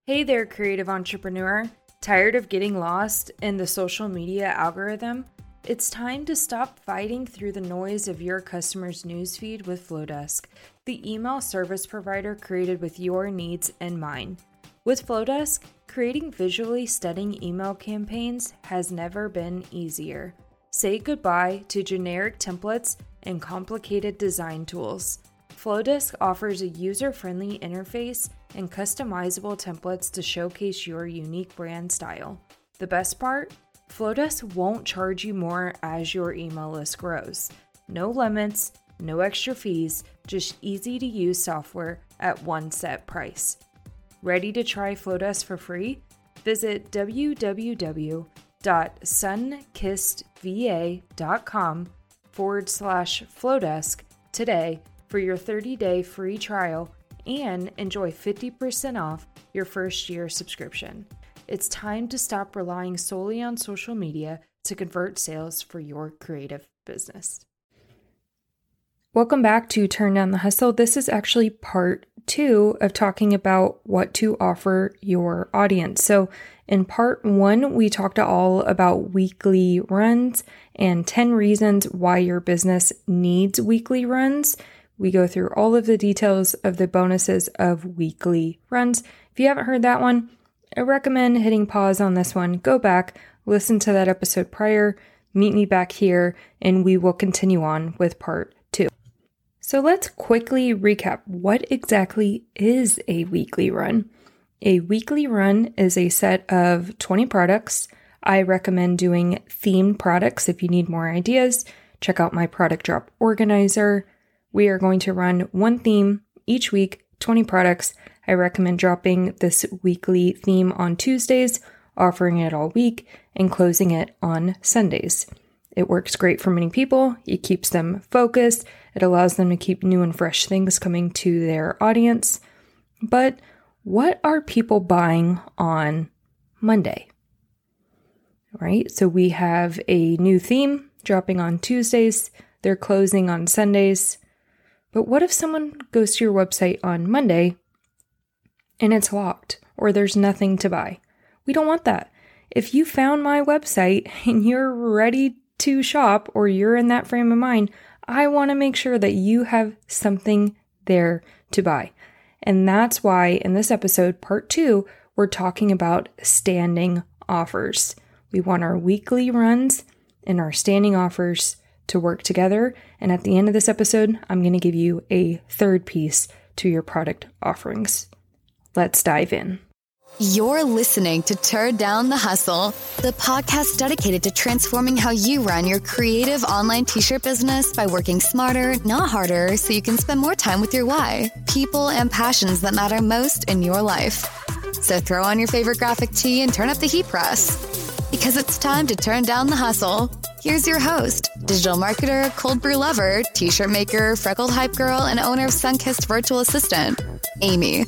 Hey there, creative entrepreneur. Tired of getting lost in the social media algorithm? It's time to stop fighting through the noise of your customers' newsfeed with Flowdesk, the email service provider created with your needs in mind. With Flowdesk, creating visually stunning email campaigns has never been easier. Say goodbye to generic templates and complicated design tools. Flowdesk offers a user-friendly interface and customizable templates to showcase your unique brand style. The best part? Flowdesk won't charge you more as your email list grows. No limits, no extra fees, just easy-to-use software at one set price. Ready to try Flowdesk for free? Visit www.sunkissedva.com/Flowdesk today for your 30-day free trial and enjoy 50% off your first year subscription. It's time to stop relying solely on social media to convert sales for your creative business. Welcome back to Turn Down the Hustle. This is actually part 2 of talking about what to offer your audience. So in part 1, we talked all about weekly runs and 10 reasons why your business needs weekly runs. We go through all of the details of the bonuses of weekly runs. If you haven't heard that one, I recommend hitting pause on this one. Go back, listen to that episode prior, meet me back here, and we will continue on with part 2. So let's quickly recap. What exactly is a weekly run? A weekly run is a set of 20 products. I recommend doing themed products. If you need more ideas, check out my product drop organizer. We are going to run one theme each week, 20 products. I recommend dropping this weekly theme on Tuesdays, offering it all week, and closing it on Sundays. It works great for many people. It keeps them focused. It allows them to keep new and fresh things coming to their audience. But what are people buying on Monday? Right? So we have a new theme dropping on Tuesdays. They're closing on Sundays. But what if someone goes to your website on Monday and it's locked or there's nothing to buy? We don't want that. If you found my website and you're ready to shop or you're in that frame of mind, I want to make sure that you have something there to buy. And that's why in this episode, part 2, we're talking about standing offers. We want our weekly runs and our standing offers to work together. And at the end of this episode, I'm going to give you a third piece to your product offerings. Let's dive in. You're listening to Turn Down the Hustle, the podcast dedicated to transforming how you run your creative online t-shirt business by working smarter, not harder, so you can spend more time with your why, people, and passions that matter most in your life. So throw on your favorite graphic tee and turn up the heat press, because it's time to turn down the hustle. Here's your host, digital marketer, cold brew lover, t-shirt maker, freckled hype girl, and owner of Sunkissed Virtual Assistant, Amy.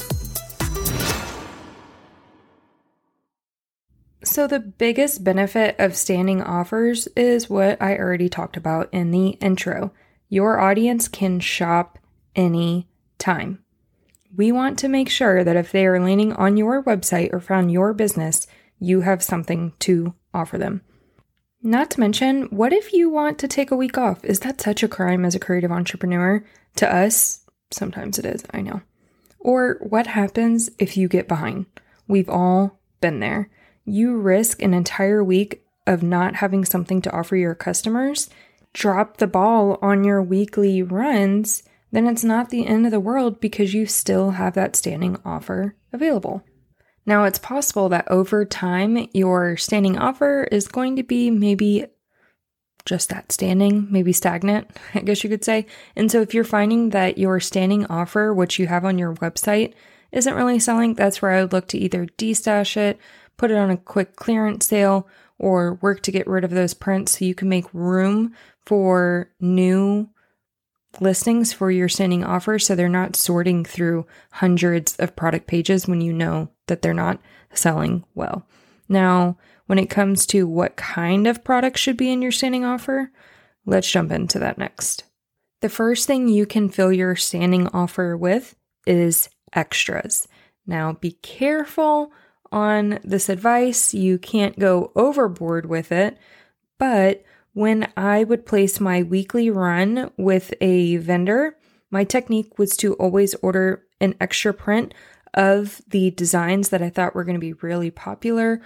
So the biggest benefit of standing offers is what I already talked about in the intro. Your audience can shop any time. We want to make sure that if they are landing on your website or found your business, you have something to offer them. Not to mention, what if you want to take a week off? Is that such a crime as a creative entrepreneur? To us, sometimes it is, I know. Or what happens if you get behind? We've all been there. You risk an entire week of not having something to offer your customers, drop the ball on your weekly runs, then it's not the end of the world because you still have that standing offer available. Now, it's possible that over time, your standing offer is going to be maybe just that standing, maybe stagnant, I guess you could say. And so if you're finding that your standing offer, which you have on your website, isn't really selling, that's where I would look to either destash it, put it on a quick clearance sale, or work to get rid of those prints so you can make room for new listings for your standing offer so they're not sorting through hundreds of product pages when you know that they're not selling well. Now, when it comes to what kind of product should be in your standing offer, let's jump into that next. The first thing you can fill your standing offer with is extras. Now, be careful on this advice. You can't go overboard with it, but when I would place my weekly run with a vendor, my technique was to always order an extra print of the designs that I thought were going to be really popular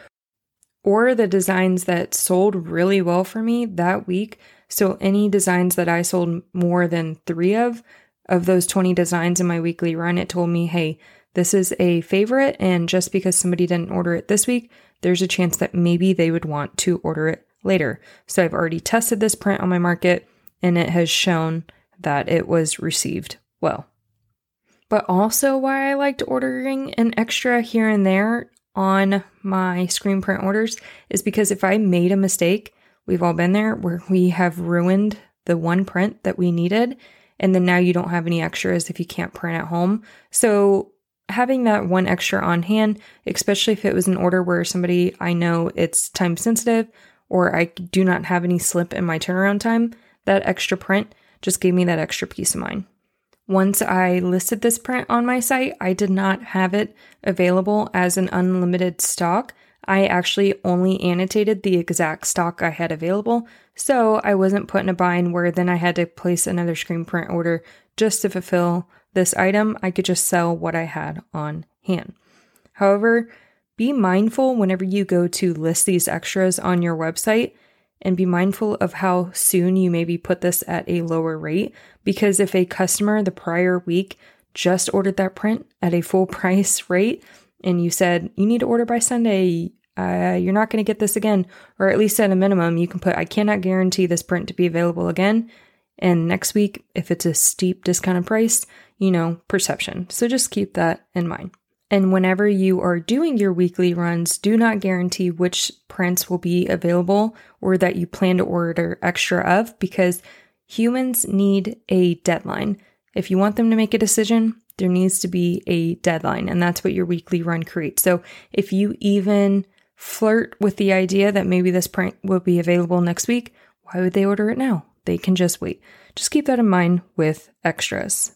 or the designs that sold really well for me that week. So any designs that I sold more than 3 of those 20 designs in my weekly run, it told me, hey, this is a favorite, and just because somebody didn't order it this week, there's a chance that maybe they would want to order it later. So I've already tested this print on my market, and it has shown that it was received well. But also why I liked ordering an extra here and there on my screen print orders is because if I made a mistake, we've all been there, where we have ruined the one print that we needed, and then now you don't have any extras if you can't print at home. So having that one extra on hand, especially if it was an order where somebody I know it's time sensitive or I do not have any slip in my turnaround time, that extra print just gave me that extra peace of mind. Once I listed this print on my site, I did not have it available as an unlimited stock. I actually only annotated the exact stock I had available, so I wasn't put in a bind where then I had to place another screen print order just to fulfill this item. I could just sell what I had on hand. However, be mindful whenever you go to list these extras on your website, and be mindful of how soon you maybe put this at a lower rate, because if a customer the prior week just ordered that print at a full price rate and you said, you need to order by Sunday, you're not going to get this again, or at least at a minimum, you can put, I cannot guarantee this print to be available again. And next week, if it's a steep discounted price, perception. So just keep that in mind. And whenever you are doing your weekly runs, do not guarantee which prints will be available or that you plan to order extra of, because humans need a deadline. If you want them to make a decision, there needs to be a deadline, and that's what your weekly run creates. So if you even flirt with the idea that maybe this print will be available next week, why would they order it now? They can just wait. Just keep that in mind with extras.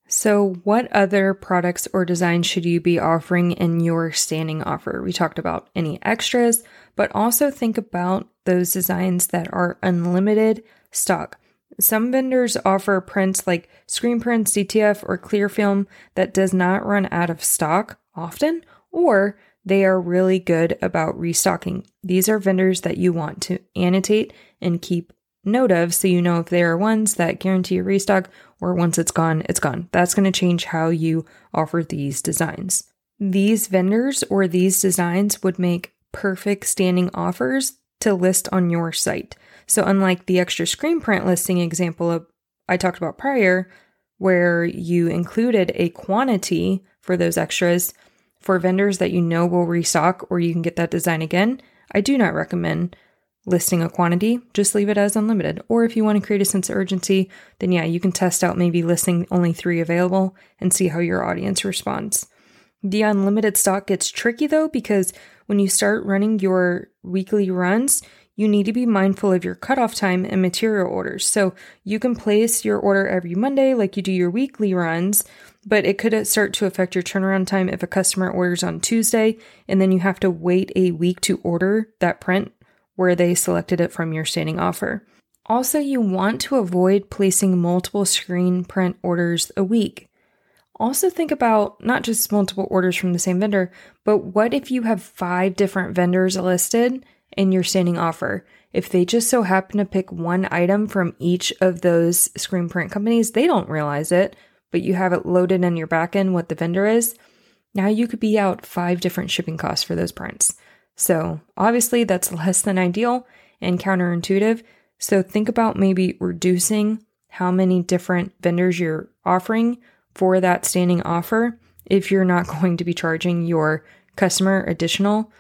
So what other products or designs should you be offering in your standing offer? We talked about any extras, but also think about those designs that are unlimited stock. Some vendors offer prints like screen prints, DTF, or clear film that does not run out of stock often, or they are really good about restocking. These are vendors that you want to annotate and keep note of, so you know if there are ones that guarantee a restock, or once it's gone, it's gone. That's going to change how you offer these designs. These vendors or these designs would make perfect standing offers to list on your site. So unlike the extra screen print listing example I talked about prior, where you included a quantity for those extras for vendors that you know will restock or you can get that design again, I do not recommend listing a quantity. Just leave it as unlimited. Or if you want to create a sense of urgency, then yeah, you can test out maybe listing only 3 available and see how your audience responds. The unlimited stock gets tricky though, because when you start running your weekly runs, you need to be mindful of your cutoff time and material orders. So you can place your order every Monday like you do your weekly runs, but it could start to affect your turnaround time if a customer orders on Tuesday and then you have to wait a week to order that print where they selected it from your standing offer. Also, you want to avoid placing multiple screen print orders a week. Also think about not just multiple orders from the same vendor, but what if you have 5 different vendors listed in your standing offer? If they just so happen to pick one item from each of those screen print companies, they don't realize it, but you have it loaded in your backend what the vendor is. Now you could be out 5 different shipping costs for those prints. So obviously that's less than ideal and counterintuitive. So think about maybe reducing how many different vendors you're offering for that standing offer if you're not going to be charging your customer additional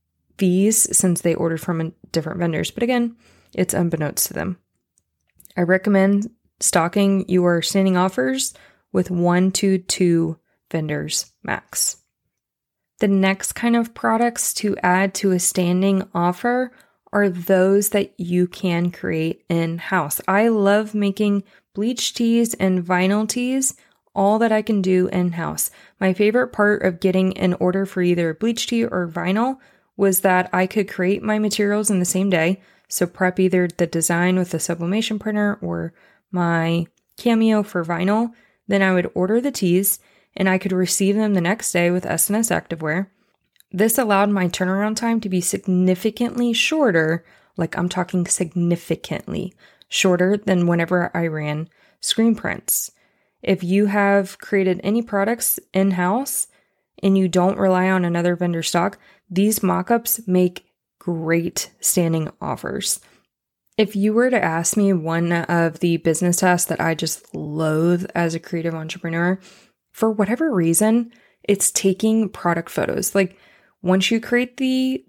fees since they ordered from different vendors. But again, it's unbeknownst to them. I recommend stocking your standing offers with 1 to 2 vendors max. The next kind of products to add to a standing offer are those that you can create in-house. I love making bleach tees and vinyl tees all that I can do in-house. My favorite part of getting an order for either bleach tee or vinyl was that I could create my materials in the same day. So prep either the design with the sublimation printer or my Cameo for vinyl. Then I would order the tees and I could receive them the next day with SNS Activewear. This allowed my turnaround time to be significantly shorter, like I'm talking significantly shorter than whenever I ran screen prints. If you have created any products in-house and you don't rely on another vendor stock, these mock-ups make great standing offers. If you were to ask me one of the business tasks that I just loathe as a creative entrepreneur, for whatever reason, it's taking product photos. Like once you create the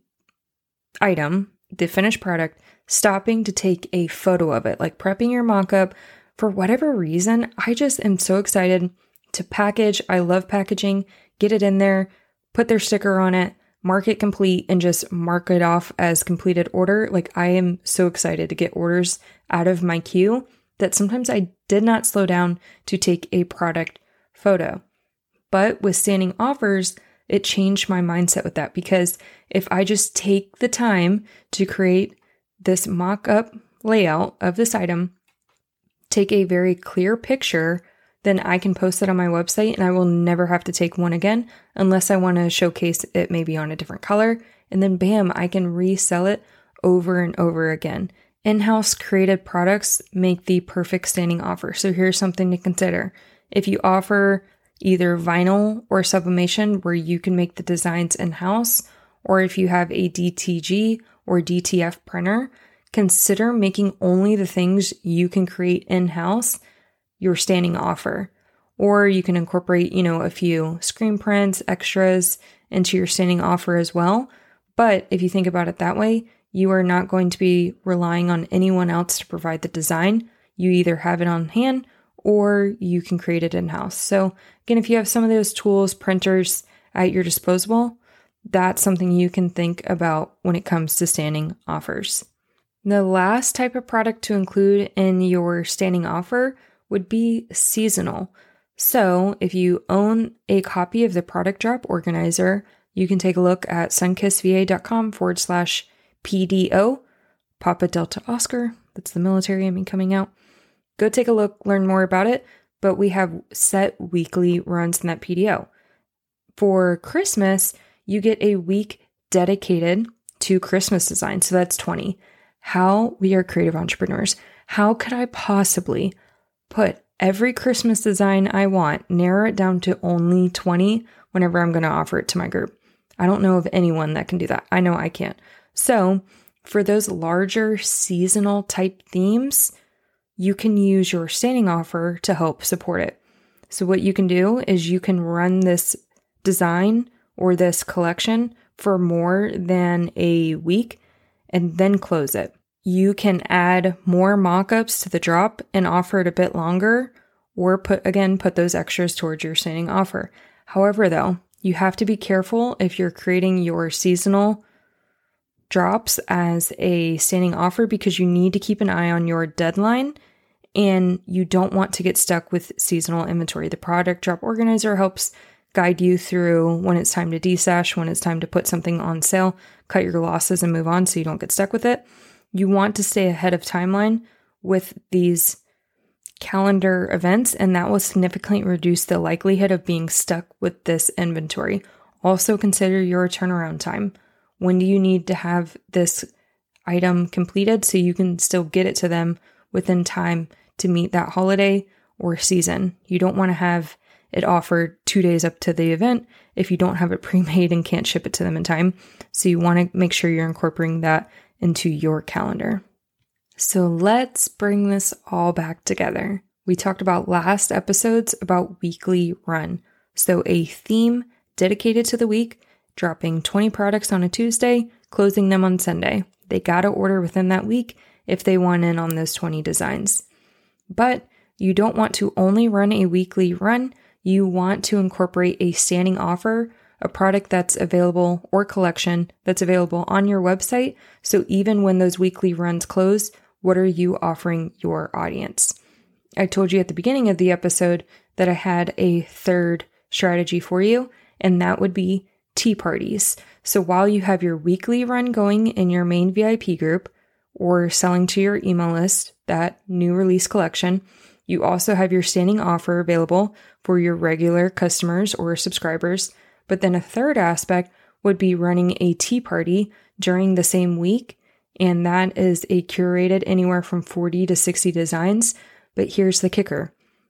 item, the finished product, stopping to take a photo of it, like prepping your mock-up. For whatever reason, I just am so excited to package. I love packaging, get it in there, put their sticker on it, mark it complete, and just mark it off as completed order. Like I am so excited to get orders out of my queue that sometimes I did not slow down to take a product photo. But with standing offers, it changed my mindset with that, because if I just take the time to create this mock-up layout of this item, take a very clear picture, then I can post it on my website and I will never have to take one again unless I want to showcase it maybe on a different color. And then bam, I can resell it over and over again. In-house created products make the perfect standing offer. So here's something to consider. If you offer either vinyl or sublimation where you can make the designs in-house, or if you have a DTG or DTF printer, consider making only the things you can create in-house your standing offer. Or you can incorporate, a few screen prints, extras into your standing offer as well. But if you think about it that way, you are not going to be relying on anyone else to provide the design. You either have it on hand or you can create it in-house. So again, if you have some of those tools, printers at your disposal, that's something you can think about when it comes to standing offers. The last type of product to include in your standing offer would be seasonal. So if you own a copy of the Product Drop Organizer, you can take a look at sunkissva.com/PDO, Papa Delta Oscar. That's the military coming out. Go take a look, learn more about it. But we have set weekly runs in that PDO. For Christmas, you get a week dedicated to Christmas design. So that's 20. How we are creative entrepreneurs. How could I possibly put every Christmas design I want, narrow it down to only 20 whenever I'm going to offer it to my group? I don't know of anyone that can do that. I know I can't. So for those larger seasonal type themes, you can use your standing offer to help support it. So what you can do is you can run this design or this collection for more than a week and then close it. You can add more mock-ups to the drop and offer it a bit longer, or put those extras towards your standing offer. However, though, you have to be careful if you're creating your seasonal drops as a standing offer, because you need to keep an eye on your deadline and you don't want to get stuck with seasonal inventory. The Product Drop Organizer helps guide you through when it's time to destash, when it's time to put something on sale, cut your losses and move on so you don't get stuck with it. You want to stay ahead of timeline with these calendar events, and that will significantly reduce the likelihood of being stuck with this inventory. Also consider your turnaround time. When do you need to have this item completed so you can still get it to them within time to meet that holiday or season? You don't want to have it offered 2 days up to the event if you don't have it pre-made and can't ship it to them in time. So you want to make sure you're incorporating that into your calendar. So let's bring this all back together. We talked about last episodes about weekly run. So a theme dedicated to the week, dropping 20 products on a Tuesday, closing them on Sunday. They got to order within that week if they want in on those 20 designs. But you don't want to only run a weekly run. You want to incorporate a standing offer, a product that's available or collection that's available on your website. So even when those weekly runs close, what are you offering your audience? I told you at the beginning of the episode that I had a third strategy for you, and that would be tea parties. So while you have your weekly run going in your main VIP group or selling to your email list, that new release collection, you also have your standing offer available for your regular customers or subscribers. But then a third aspect would be running a tea party during the same week. And that is a curated anywhere from 40 to 60 designs. But here's the kicker.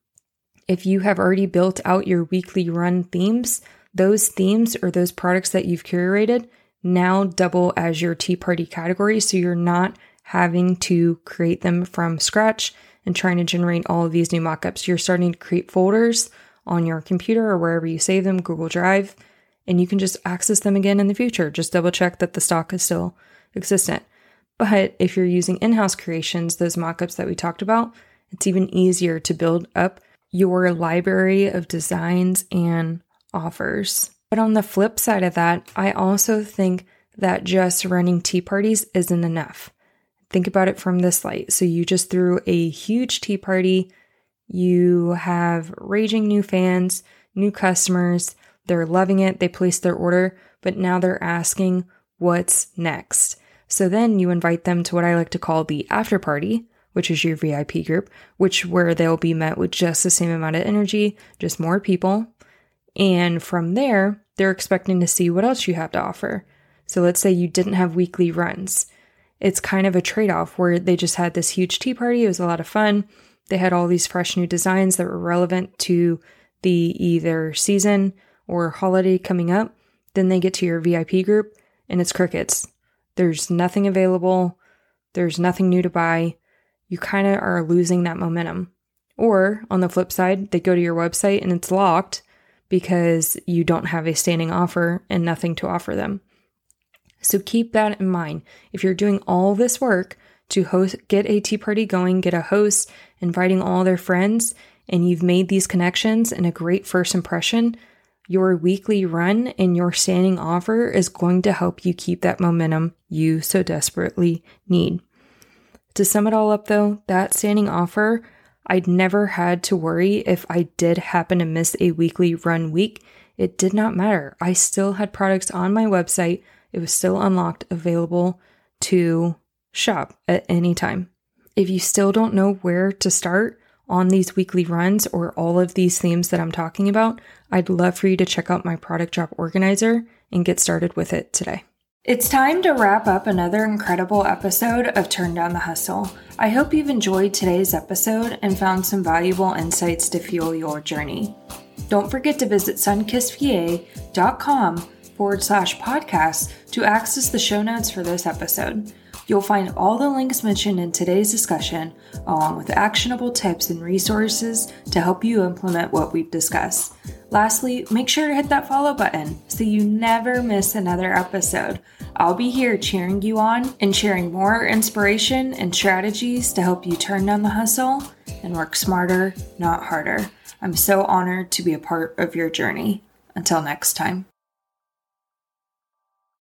If you have already built out your weekly run themes, those themes or those products that you've curated now double as your tea party category. So you're not having to create them from scratch and trying to generate all of these new mockups. You're starting to create folders on your computer or wherever you save them, Google Drive, and you can just access them again in the future. Just double check that the stock is still existent. But if you're using in-house creations, those mockups that we talked about, it's even easier to build up your library of designs and offers. But on the flip side of that, I also think that just running tea parties isn't enough. Think about it from this light. So you just threw a huge tea party. You have raging new fans, new customers. They're loving it. They placed their order, but now they're asking what's next. So then you invite them to what I like to call the after party, which is your VIP group, where they'll be met with just the same amount of energy, just more people. And from there, they're expecting to see what else you have to offer. So let's say you didn't have weekly runs. It's kind of a trade-off where they just had this huge tea party. It was a lot of fun. They had all these fresh new designs that were relevant to the either season or holiday coming up. Then they get to your VIP group and it's crickets. There's nothing available. There's nothing new to buy. You kind of are losing that momentum. Or on the flip side, they go to your website and it's locked because you don't have a standing offer and nothing to offer them. So keep that in mind. If you're doing all this work to get a tea party going, get a host, inviting all their friends, and you've made these connections and a great first impression, your weekly run and your standing offer is going to help you keep that momentum you so desperately need. To sum it all up though, that standing offer, I'd never had to worry if I did happen to miss a weekly run week. It did not matter. I still had products on my website. It was still unlocked, available to shop at any time. If you still don't know where to start on these weekly runs or all of these themes that I'm talking about, I'd love for you to check out my product drop organizer and get started with it today. It's time to wrap up another incredible episode of Turn Down the Hustle. I hope you've enjoyed today's episode and found some valuable insights to fuel your journey. Don't forget to visit sunkissva.com/podcast to access the show notes for this episode. You'll find all the links mentioned in today's discussion, along with actionable tips and resources to help you implement what we've discussed. Lastly, make sure to hit that follow button so you never miss another episode. I'll be here cheering you on and sharing more inspiration and strategies to help you turn down the hustle and work smarter, not harder. I'm so honored to be a part of your journey. Until next time.